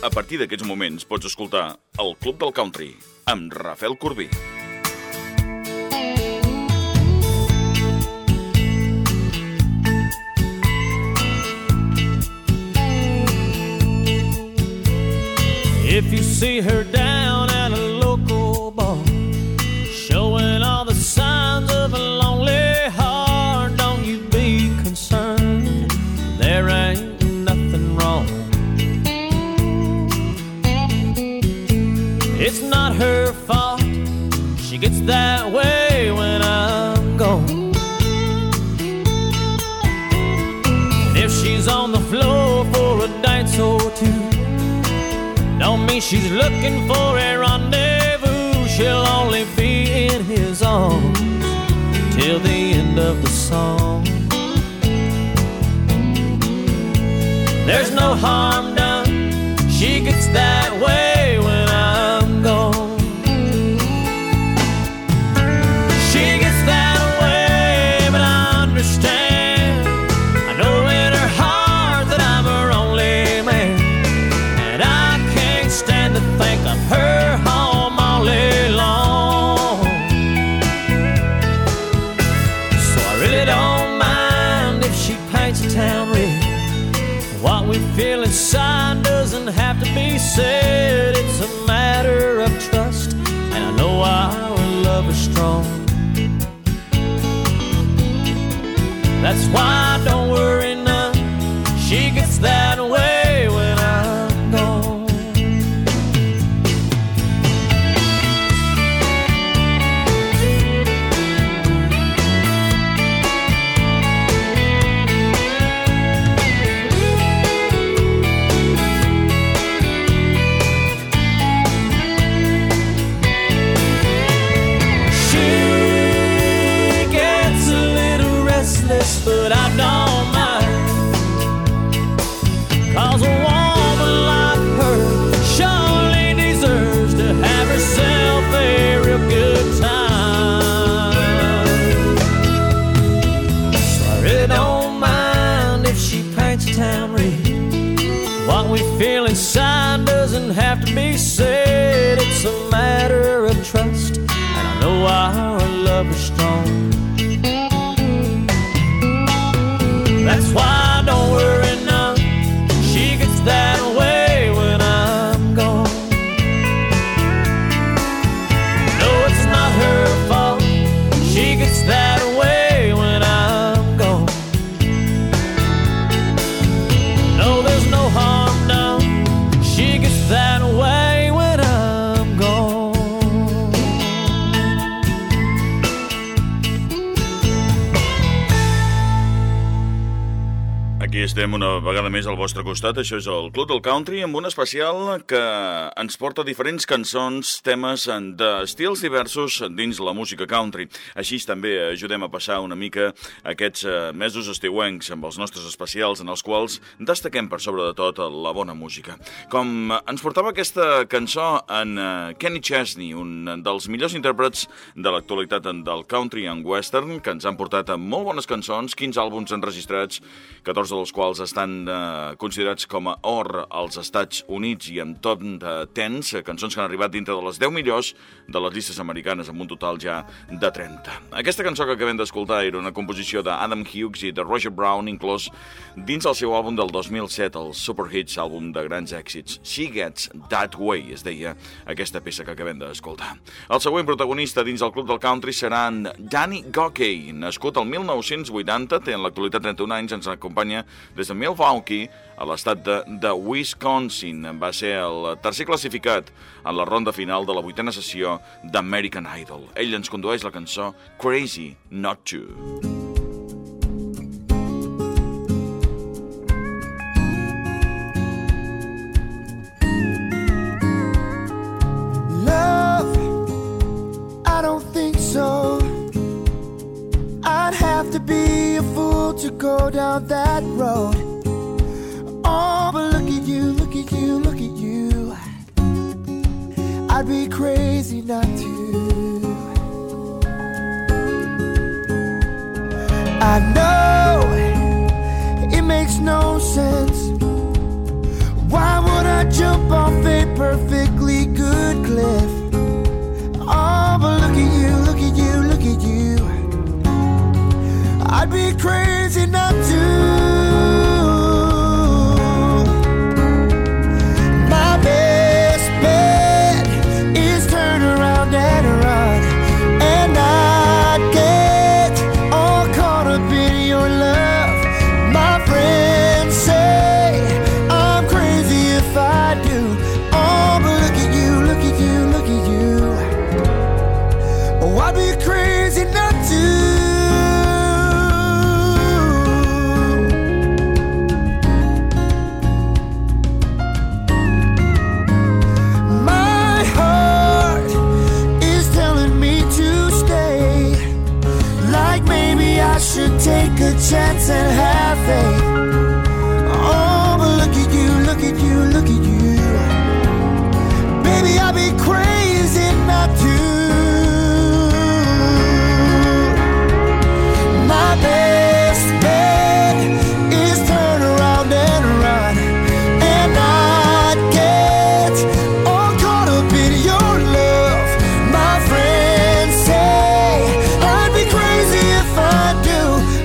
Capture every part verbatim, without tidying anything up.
A partir d'aquests moments pots escoltar el Club del Country amb Rafael Corbí. If you see her down at a local bar, showing all the signs of a lonely heart, don't you be concerned, there ain't nothing wrong. It's not her fault, she gets that way when I'm gone. And if she's on the floor for a dance or two, don't mean she's looking for a rendezvous. She'll only be in his arms till the end of the song. There's no harm done, she gets that way when I'm gone. She gets that way, but I understand. I know in her heart that I'm her only man, and I can't stand to think of her home all day long. So I really don't mind if she paints a town red. What we feel inside doesn't have to be said. It's a matter of trust, and I know our love is strong. That's why don't worry none, she gets that way when I'm gone. But I don't mind, 'cause a woman like her surely deserves to have herself a real good time. So I really don't mind if she paints a town red. What we feel inside doesn't have to be said. It's a matter of trust, and I know our love is strong. That's why don't worry none, she gets that way when I'm gone. No, it's not her fault, she gets that way when I'm gone. No, there's no harm done, she gets that way when I'm gone. Aquí estem una vegada més al vostre costat. Això és el Club del Country, amb un especial que ens porta diferents cançons, temes d'estils diversos dins la música country. Així també ajudem a passar una mica aquests mesos estiuencs amb els nostres especials, en els quals destaquem per sobre de tot la bona música. Com ens portava aquesta cançó en Kenny Chesney, un dels millors intèrprets de l'actualitat del country and western, que ens han portat molt bones cançons, quinze àlbums enregistrats, catorze dels quals estan eh, considerats com a or als Estats Units i amb top de tens, cançons que han arribat dintre de les deu millors de les llistes americanes, amb un total ja de trenta. Aquesta cançó que acabem d'escoltar era una composició d'Adam Hughes i de Roger Brown, inclòs dins el seu àlbum del dos mil set, el Super Hits, àlbum de grans èxits. She Gets That Way, es deia aquesta peça que acabem d'escoltar. El següent protagonista dins el Club del Country serà en Danny Gokey, nascut el mil nou-cents vuitanta, té en l'actualitat trenta-un anys, ens acompanya des de Milwaukee, a l'estat de, de Wisconsin. Va ser el tercer classificat en la ronda final de la vuitena sessió d'American Idol. Ell ens condueix la cançó Crazy Not To. Love, I don't think so. I'd have to be a fool to go down that road. Oh, but look at you, look at you, look at you. I'd be crazy not to. I know it makes no sense. Why would I jump off a perfectly good cliff. Oh, but look at you, look at you, look at you. I'd be crazy not to. My best bet is turn around and run, and I'd get all caught up in your love. My friends say I'm crazy if I do. Oh, but look at you, look at you, look at you. Oh, I'd be crazy not to. Take a chance and have faith. Oh, but look at you, look at you, look at you. Baby, I'd be crazy not to. My best bet is turn around and run, and I'd get all caught up in your love. My friends say I'd be crazy if I do.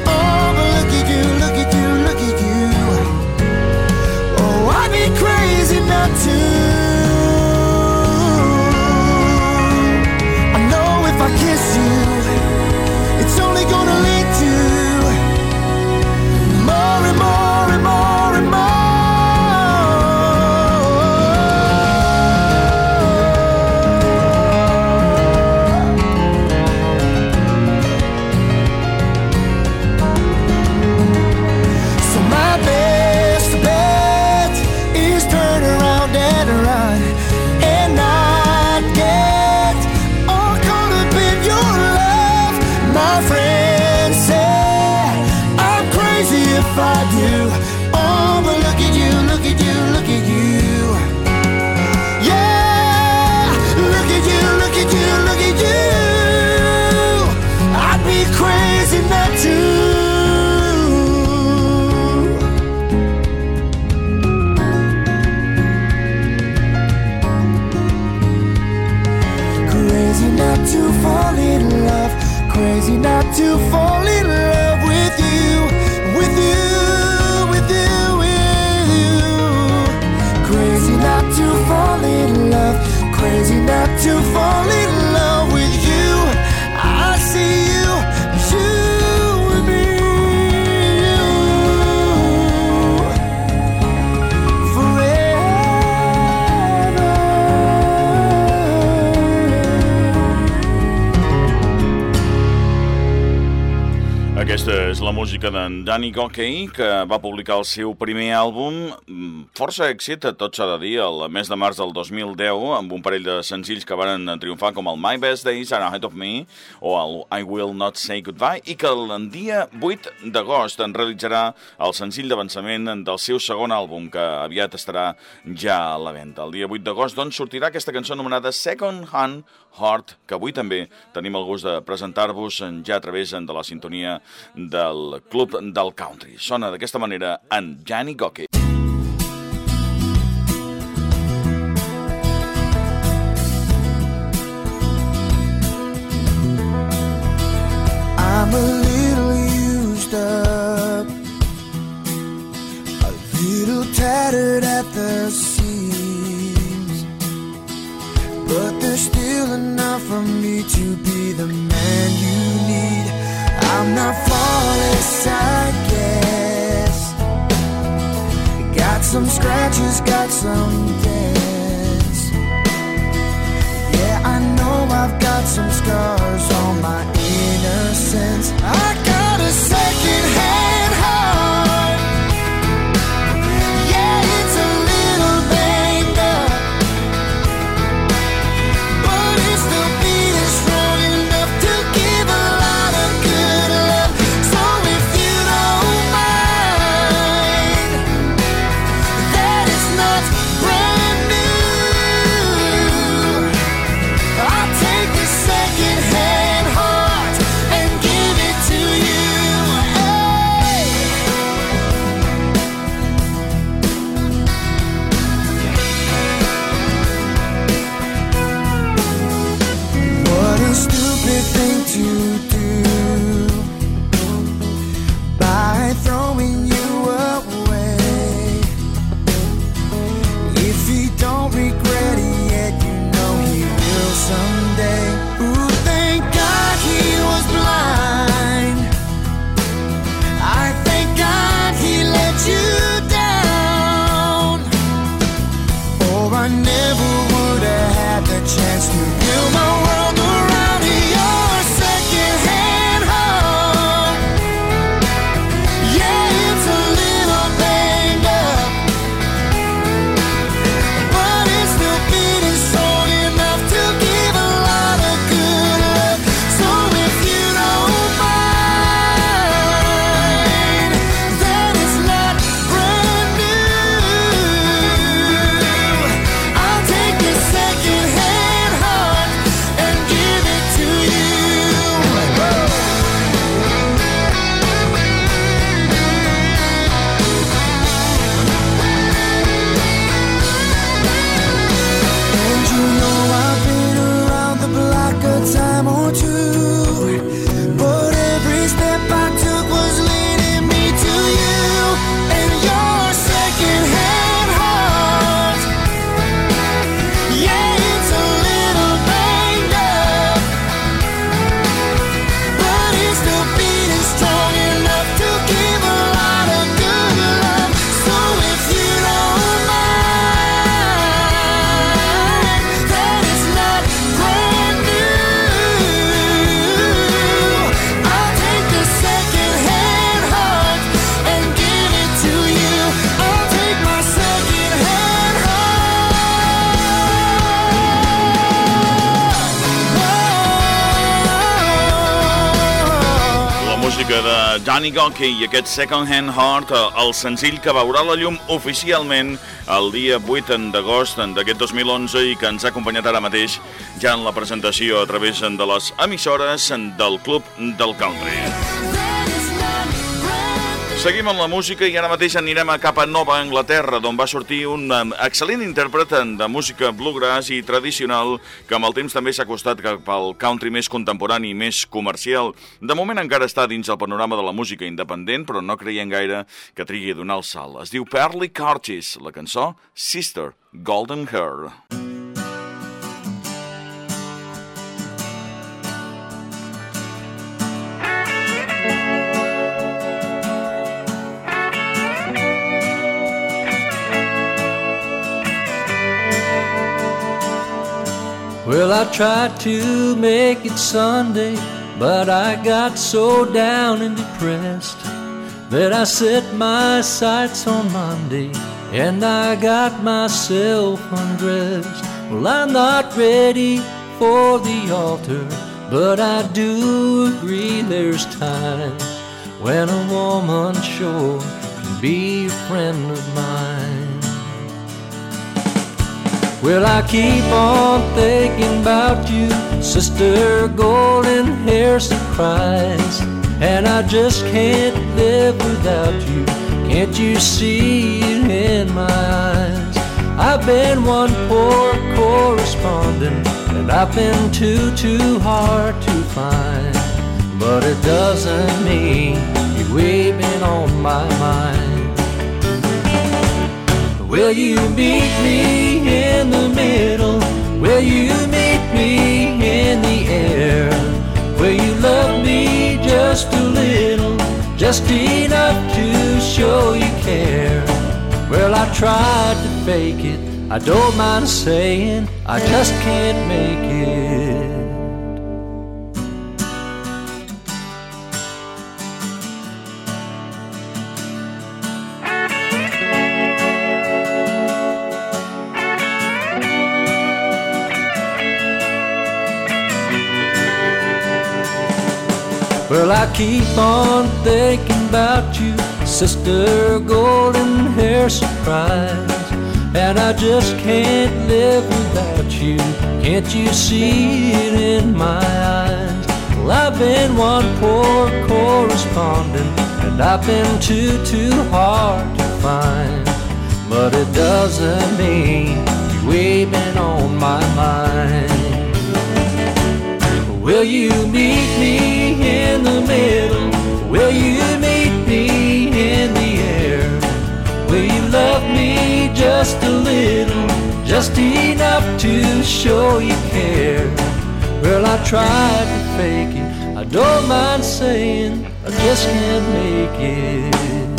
Crazy not to fall in love with you, with you, with you, with you. Crazy not to fall in love, crazy not to fall in love with you. I see you, you and me, you forever. Aquesta és la música d'en Danny Gokey, que va publicar el seu primer àlbum, força èxit, tot s'ha de dir, el mes de març del dos mil deu, amb un parell de senzills que van triomfar, com el My Best Days Are Ahead of Me o el I Will Not Say Goodbye, i que el dia vuit d'agost en realitzarà el senzill d'avançament del seu segon àlbum, que aviat estarà ja a la venda. El dia vuit d'agost, doncs, sortirà aquesta cançó anomenada Second Hand Heart, que avui també tenim el gust de presentar-vos ja a través de la sintonia del Club del Country. Sona d'aquesta manera en Danny Gokey. I'm a little used up, a little tattered at the seams, but there's still enough for me to be the man you need. I'm not flawless, I guess. Got some scratches, got some dents. Yeah, I know I've got some scars on my innocence. I got a second-hand heart. Yeah, it's a little banged up, but it's still beating strong enough to give a lot of good love. So if you don't mind that it's not brand new, I'll take the second hand. Danny Gokey i aquest Second Hand Heart, el senzill que veurà la llum oficialment el dia vuit d'agost d'aquest dos mil onze i que ens ha acompanyat ara mateix ja en la presentació a través de les emissores del Club del Country. Seguim amb la música i ara mateix anirem a cap a Nova Anglaterra, d'on va sortir un excel·lent intèrpret de música bluegrass i tradicional que amb el temps també s'ha acostat cap al country més contemporani i més comercial. De moment encara està dins el panorama de la música independent, però no creiem gaire que trigui a donar el salt. Es diu Pearly Curtis, la cançó Sister Golden Hair. Well, I tried to make it Sunday, but I got so down and depressed that I set my sights on Monday and I got myself undressed. Well, I'm not ready for the altar, but I do agree there's times when a woman sure can be a friend of mine. Well, I keep on thinking about you, Sister Golden Hair Surprise, and I just can't live without you. Can't you see it in my eyes? I've been one poor correspondent, and I've been too, too hard to find, but it doesn't mean you've been on my mind. Will you meet me in the middle? Will you meet me in the air? Will you love me just a little, just enough to show you care? Well, I tried to fake it, I don't mind saying I just can't make it. Well, I keep on thinking about you, Sister Golden Hair Surprise, and I just can't live without you. Can't you see it in my eyes? Well, I've been one poor correspondent, and I've been too, too hard to find, but it doesn't mean you've been on my mind. Will you meet me in the middle? Will you meet me in the air? Will you love me just a little, just enough to show you care? Well, I tried to fake it, I don't mind saying I just can't make it.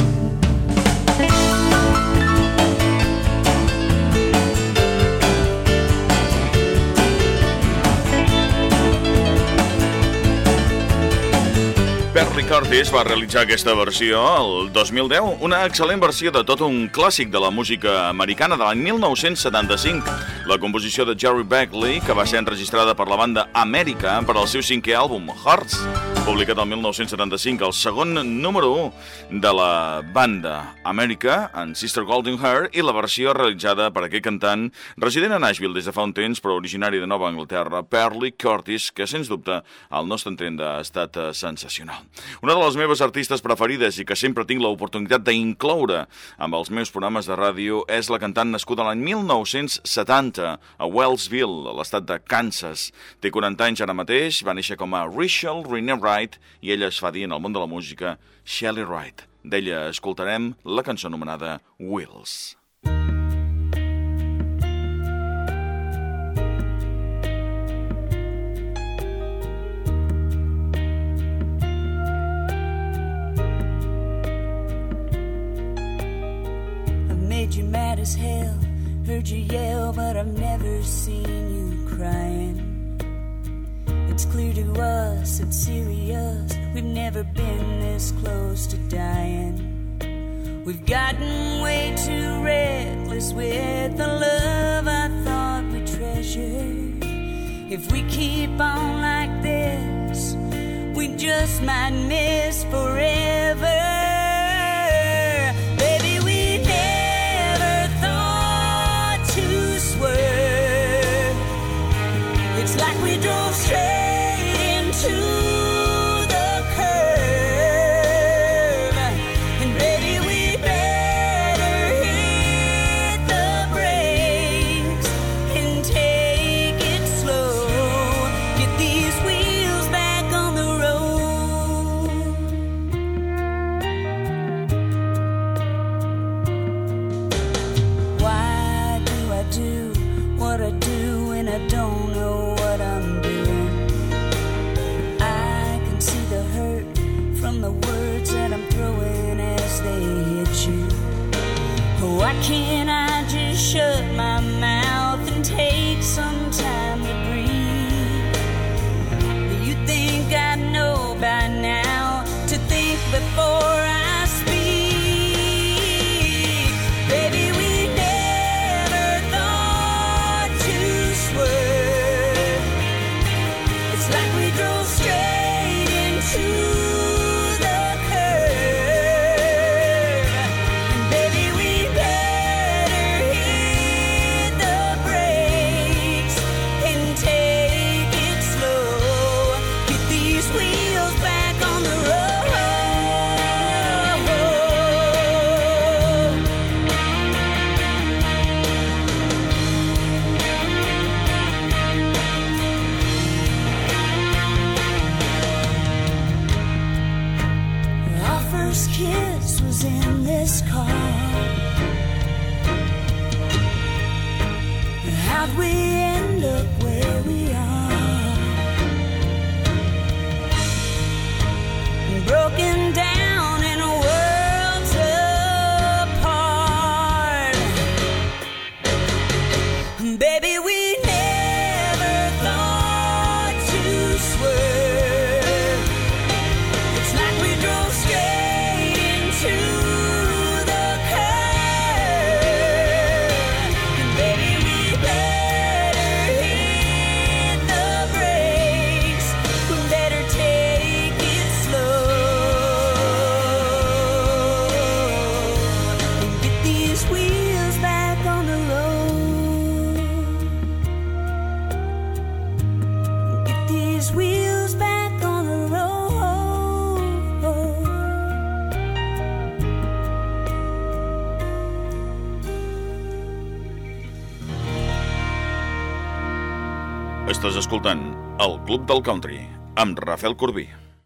Pearly Curtis va realitzar aquesta versió el dos mil deu, una excel·lent versió de tot un clàssic de la música americana de l'any mil nou-cents setanta-cinc, la composició de Jerry Beckley, que va ser enregistrada per la banda Amèrica per al seu cinquè àlbum, Hearts, publicat el mil nou-cents setanta-cinc, el segon número u de la banda Amèrica, en Sister Golden Hair, i la versió realitzada per aquest cantant resident a Nashville des de fa un temps, però originari de Nova Anglaterra, Pearly Curtis, que sens dubte al nostre entendre ha estat sensacional. Una de les meves artistes preferides i que sempre tinc l'oportunitat d'incloure amb els meus programes de ràdio és la cantant nascuda l'any mil nou-cents setanta a Wellsville, a l'estat de Kansas. Té quaranta anys ara mateix, va néixer com a Rachel Renee Wright i ella es fa dir en el món de la música Shelly Wright. D'ella escoltarem la cançó anomenada Wheels. Made you mad as hell, heard you yell, but I've never seen you crying. It's clear to us, it's serious, we've never been this close to dying. We've gotten way too reckless with the love I thought we treasured. If we keep on like this, we just might miss forever. Baby, we never thought to swerve. It's like we drove straight into the curve. And baby, we better hit the brakes and take it slow. Get these wheels back on the road. Why do I do what I do when I don't know what I'm doing? I can see the hurt from the words that I'm throwing as they hit you. Why can't I just shut my mouth and take some time to breathe? You think I know by now to think before I speak. Baby, we never thought to swerve. It's like we drove straight into the curve. And baby, we better hit the brakes and take it slow. Get these wheels back on the road. Our first kiss was in this car. How'd we end up where we are? Broken down in worlds apart. Baby, we never thought to swerve. It's like we drove straight into the curve. And baby, we better hit the brakes. We better take it slow and get these wheels back on the road. Get these wheels back on the road. Estàs escoltant el Club del Country amb Rafael Corbí.